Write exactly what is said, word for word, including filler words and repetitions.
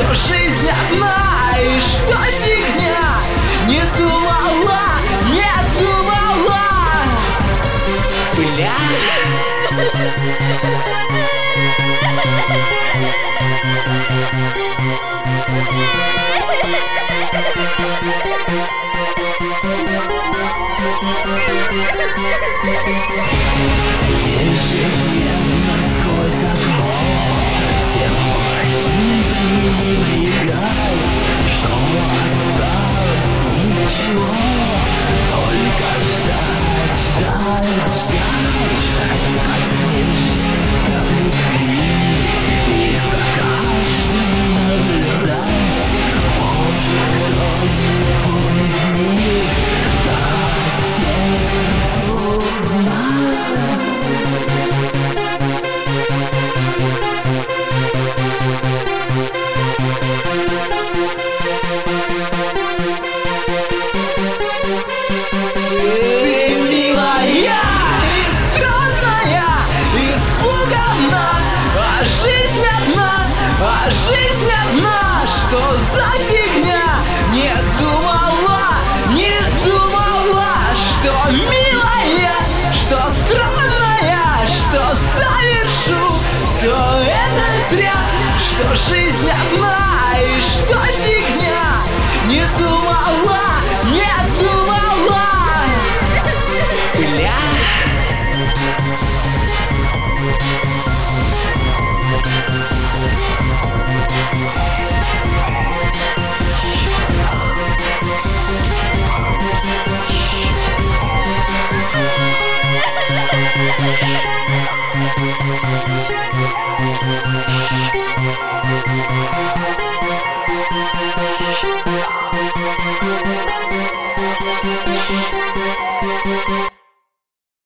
что жизнь одна и что фигня. Не думала, не думала, бля. Ежедневно сквозь окно всем моим пренебрегать. Что осталось? Ничего, только ждать, ждать, ждать, ждать от снежинок любви и за каждым наблюдать. Может, кто-нибудь из них даст сердцу знать. Ты милая и странная, испуганна, а жизнь одна, а жизнь одна. Что за фигня? Не думала, не думала, что милая, что странная, что совершу все это зря, что жизнь одна.